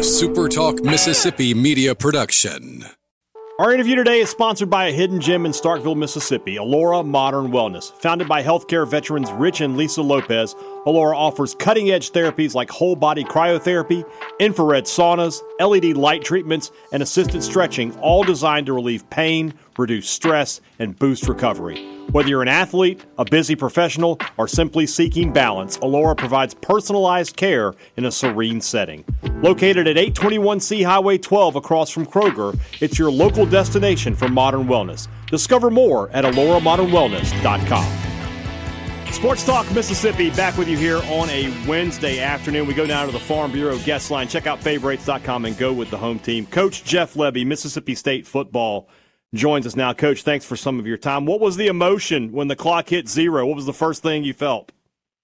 SuperTalk Mississippi media production. Our interview today is sponsored by a hidden gem in Starkville, Mississippi, Allura Modern Wellness. Founded by healthcare veterans Rich and Lisa Lopez, Allura offers cutting-edge therapies like whole-body cryotherapy, infrared saunas, LED light treatments, and assisted stretching, all designed to relieve pain, reduce stress, and boost recovery. Whether you're an athlete, a busy professional, or simply seeking balance, Allura provides personalized care in a serene setting. Located at 821C Highway 12 across from Kroger, it's your local destination for modern wellness. Discover more at AlluraModernWellness.com. Sports Talk Mississippi, back with you here on a Wednesday afternoon. We go down to the Farm Bureau guest line. Check out favorites.com and go with the home team. Coach Jeff Lebby, Mississippi State football, joins us now. Coach, thanks for some of your time. What was the emotion when the clock hit zero? What was the first thing you felt?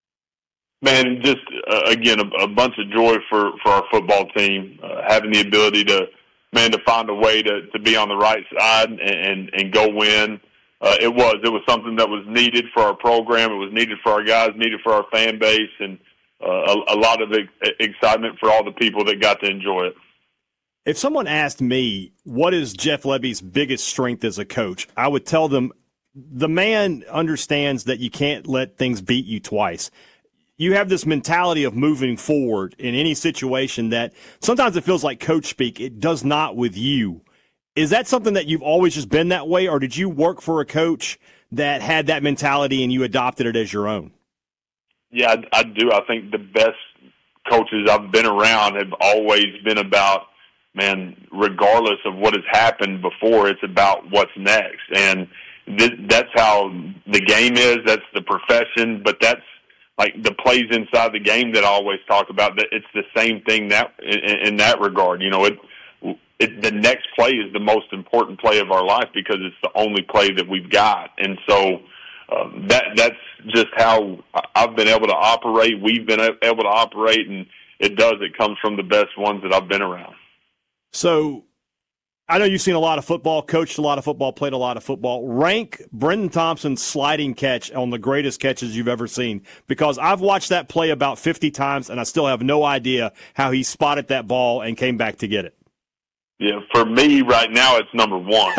Man, just, again, a bunch of joy for our football team, having the ability to find a way to be on the right side and go win. It was something that was needed for our program. It was needed for our guys, needed for our fan base, and a lot of excitement for all the people that got to enjoy it. If someone asked me, what is Jeff Lebby's biggest strength as a coach, I would tell them the man understands that you can't let things beat you twice. You have this mentality of moving forward in any situation that sometimes it feels like coach speak. It does not with you. Is that something that you've always just been that way, or did you work for a coach that had that mentality and you adopted it as your own? Yeah, I do. I think the best coaches I've been around have always been about, man, regardless of what has happened before, it's about what's next. And that's how the game is. That's the profession. But that's like the plays inside the game that I always talk about. That it's the same thing that in that regard. You know, the next play is the most important play of our life because it's the only play that we've got. And so that's just how I've been able to operate. We've been able to operate, and it comes from the best ones that I've been around. So I know you've seen a lot of football, coached a lot of football, played a lot of football. Rank Brendan Thompson's sliding catch on the greatest catches you've ever seen, because I've watched that play about 50 times, and I still have no idea how he spotted that ball and came back to get it. Yeah, for me right now it's number one.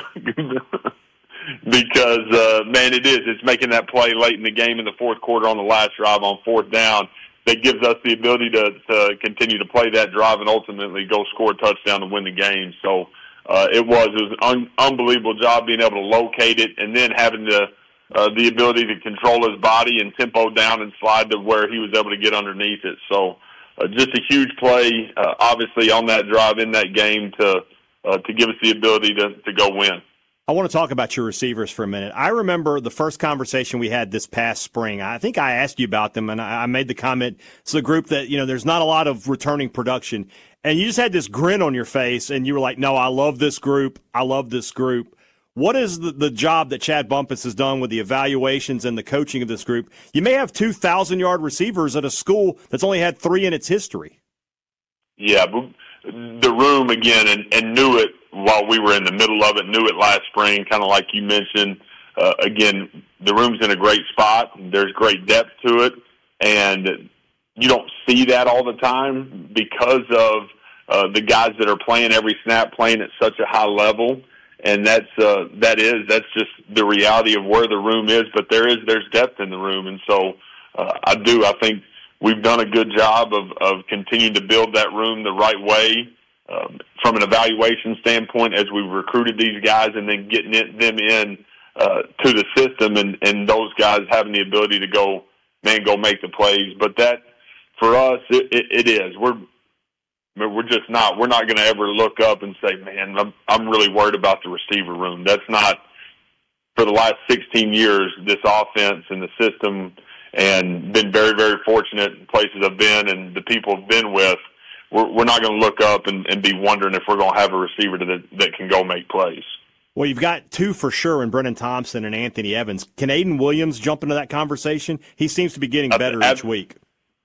Because, man, it is. It's making that play late in the game in the fourth quarter on the last drive on fourth down that gives us the ability to continue to play that drive and ultimately go score a touchdown to win the game. So it was an unbelievable job being able to locate it and then having the ability to control his body and tempo down and slide to where he was able to get underneath it. So just a huge play, obviously, on that drive in that game to give us the ability to go win. I want to talk about your receivers for a minute. I remember the first conversation we had this past spring. I think I asked you about them, and I made the comment, it's a group that, you know, there's not a lot of returning production. And you just had this grin on your face, and you were like, no, I love this group. I love this group. What is the job that Chad Bumpus has done with the evaluations and the coaching of this group? You may have 2,000-yard receivers at a school that's only had 3 in its history. Yeah, but the room, again, and knew it while we were in the middle of it, knew it last spring, kind of like you mentioned. Again, the room's in a great spot. There's great depth to it, and you don't see that all the time because of the guys that are playing every snap, playing at such a high level. And that's just the reality of where the room is. But there's depth in the room, and so I think we've done a good job of continuing to build that room the right way from an evaluation standpoint as we've recruited these guys and then getting them in to the system and those guys having the ability to go make the plays. But that, for us, it is. We're just not. We're not going to ever look up and say, man, I'm really worried about the receiver room. That's not, for the last 16 years, this offense and the system, and been very, very fortunate in places I've been and the people I've been with. We're not going to look up and be wondering if we're going to have a receiver that can go make plays. Well, you've got 2 for sure in Brendan Thompson and Anthony Evans. Can Aiden Williams jump into that conversation? He seems to be getting better each week.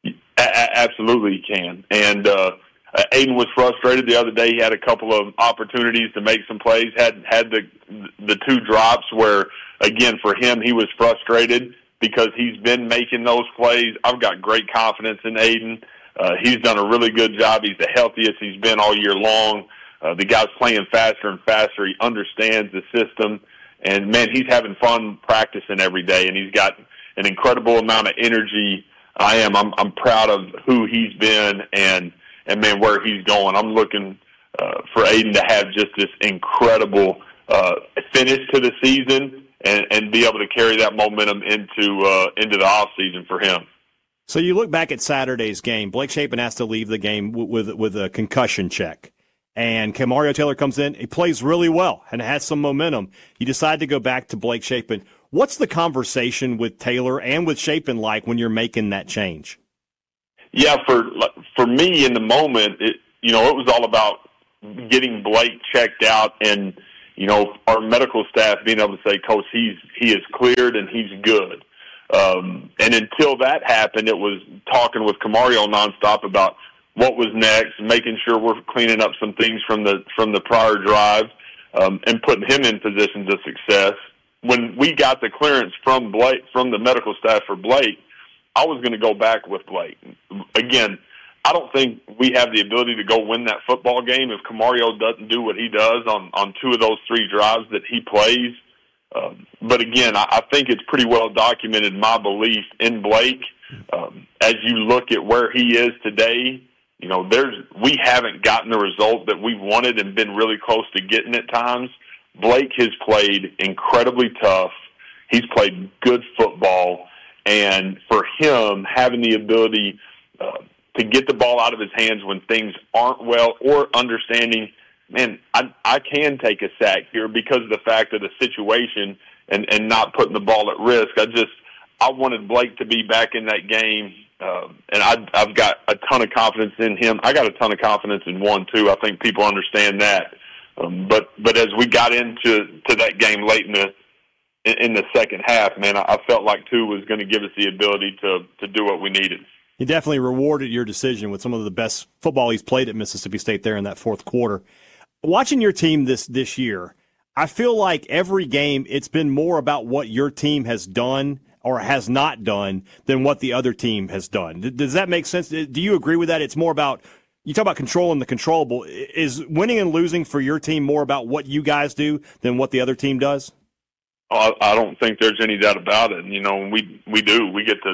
Absolutely he can. And Aiden was frustrated the other day. He had a couple of opportunities to make some plays, had the 2 drops where, again, for him, he was frustrated because he's been making those plays. I've got great confidence in Aiden. He's done a really good job. He's the healthiest he's been all year long. The guy's playing faster and faster. He understands the system. And, man, he's having fun practicing every day, and he's got an incredible amount of energy. I'm proud of who he's been and man, where he's going. I'm looking for Aiden to have just this incredible finish to the season and be able to carry that momentum into the off season for him. So you look back at Saturday's game. Blake Shapen has to leave the game with a concussion check. And Kamario Taylor comes in. He plays really well and has some momentum. You decide to go back to Blake Shapen. What's the conversation with Taylor and with Shapen like when you're making that change? Yeah, for me in the moment, it was all about getting Blake checked out and, our medical staff being able to say, Coach, he is cleared and he's good. And until that happened, it was talking with Kamario nonstop about what was next, making sure we're cleaning up some things from the prior drive, and putting him in positions of success. When we got the clearance from Blake, from the medical staff for Blake, I was going to go back with Blake. Again, I don't think we have the ability to go win that football game if Kamario doesn't do what he does on two of those three drives that he plays. But again, I think it's pretty well documented, my belief in Blake. As you look at where he is today, we haven't gotten the result that we've wanted and been really close to getting at times. Blake has played incredibly tough. He's played good football. And for him, having the ability to get the ball out of his hands when things aren't well, or understanding, man, I can take a sack here because of the fact of the situation and not putting the ball at risk. I wanted Blake to be back in that game, and I've got a ton of confidence in him. I got a ton of confidence in one, too. I think people understand that. But as we got into that game late in the second half, man, I felt like two was going to give us the ability to do what we needed. He definitely rewarded your decision with some of the best football he's played at Mississippi State there in that fourth quarter. Watching your team this year, I feel like every game it's been more about what your team has done or has not done than what the other team has done. Does that make sense? Do you agree with that? It's more about, you talk about controlling the controllable. Is winning and losing for your team more about what you guys do than what the other team does? I don't think there's any doubt about it. We do. We get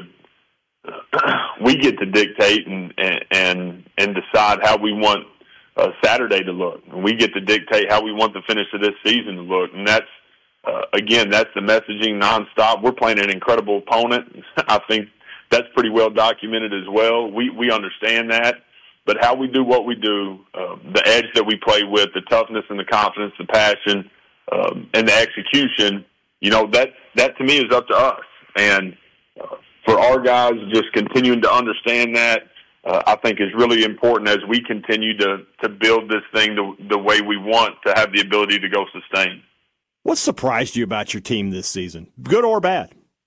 to dictate and decide how we want Saturday to look. We get to dictate how we want the finish of this season to look, and that's the messaging nonstop. We're playing an incredible opponent. I think that's pretty well documented as well. We understand that, but how we do what we do, the edge that we play with, the toughness and the confidence, the passion, and the execution. That to me is up to us. And for our guys, just continuing to understand that, I think is really important as we continue to build this thing the way we want to have the ability to go sustain. What surprised you about your team this season, good or bad?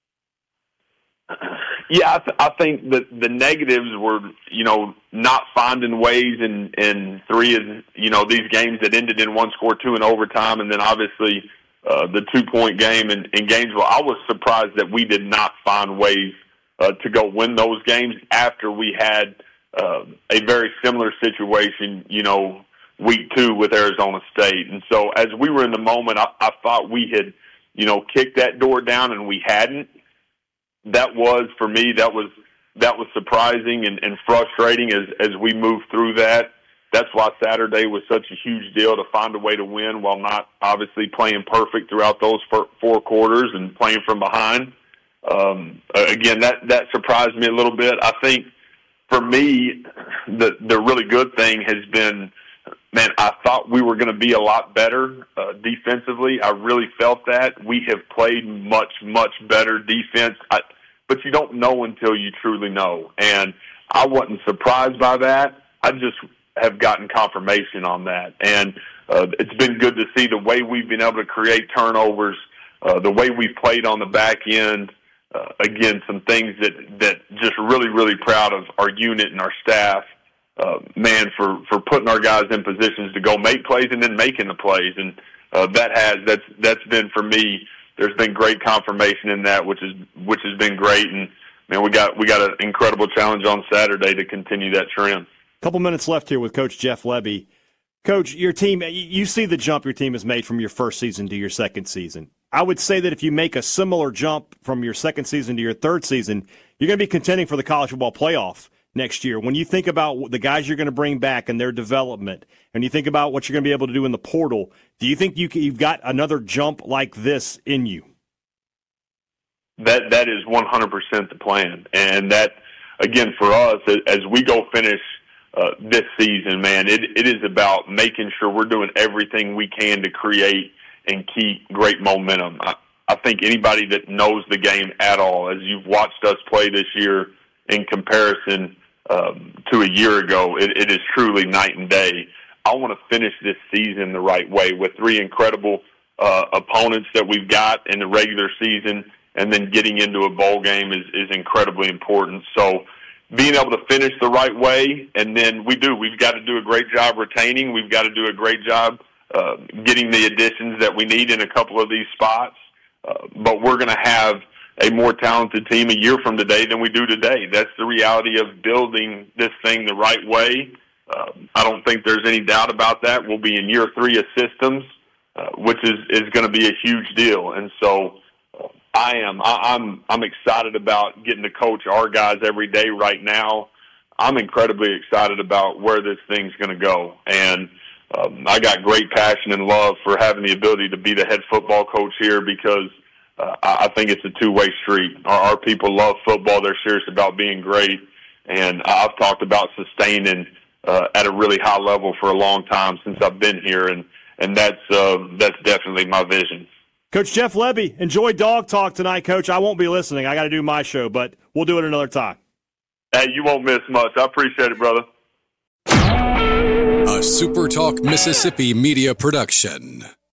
Yeah, I think that the negatives were, not finding ways in three of, these games that ended in 1-score, 2 in overtime, and then obviously the 2-point game in Gainesville. I was surprised that we did not find ways to go win those games after we had a very similar situation, week 2 with Arizona State. And so as we were in the moment, I thought we had, kicked that door down, and we hadn't. That was, for me, that was surprising and frustrating as we moved through that. That's why Saturday was such a huge deal, to find a way to win while not obviously playing perfect throughout those 4 quarters and playing from behind. Again, that surprised me a little bit. I think for me, the really good thing has been, man, I thought we were going to be a lot better defensively. I really felt that. We have played much, much better defense. But you don't know until you truly know. And I wasn't surprised by that. I just have gotten confirmation on that. And it's been good to see the way we've been able to create turnovers, the way we've played on the back end. Again, some things that just really, really proud of our unit and our staff, for putting our guys in positions to go make plays and then making the plays. And that's been, for me, there's been great confirmation in that, which has been great. And man, we got an incredible challenge on Saturday to continue that trend. Couple minutes left here with Coach Jeff Lebby. Coach, your team, you see the jump your team has made from your first season to your second season. I would say that if you make a similar jump from your second season to your third season, you're going to be contending for the college football playoff next year. When you think about the guys you're going to bring back and their development, and you think about what you're going to be able to do in the portal, do you think you've got another jump like this in you? That is 100% the plan. And that, again, for us, as we go finish this season, man, it is about making sure we're doing everything we can to create and keep great momentum. I think anybody that knows the game at all, as you've watched us play this year in comparison to a year ago, it is truly night and day. I want to finish this season the right way with 3 incredible opponents that we've got in the regular season, and then getting into a bowl game is incredibly important. So being able to finish the right way, and then we've got to do a great job retaining. We've got to do a great job getting the additions that we need in a couple of these spots. But we're going to have a more talented team a year from today than we do today. That's the reality of building this thing the right way. I don't think there's any doubt about that. We'll be in year 3 of systems, which is going to be a huge deal. And so I'm excited about getting to coach our guys every day right now. I'm incredibly excited about where this thing's going to go. And I got great passion and love for having the ability to be the head football coach here, because I think it's a two-way street. Our people love football. They're serious about being great. And I've talked about sustaining at a really high level for a long time since I've been here, and that's definitely my vision. Coach Jeff Lebby, enjoy Dog Talk tonight, Coach. I won't be listening. I got to do my show, but we'll do it another time. Hey, you won't miss much. I appreciate it, brother. A SuperTalk Mississippi media production.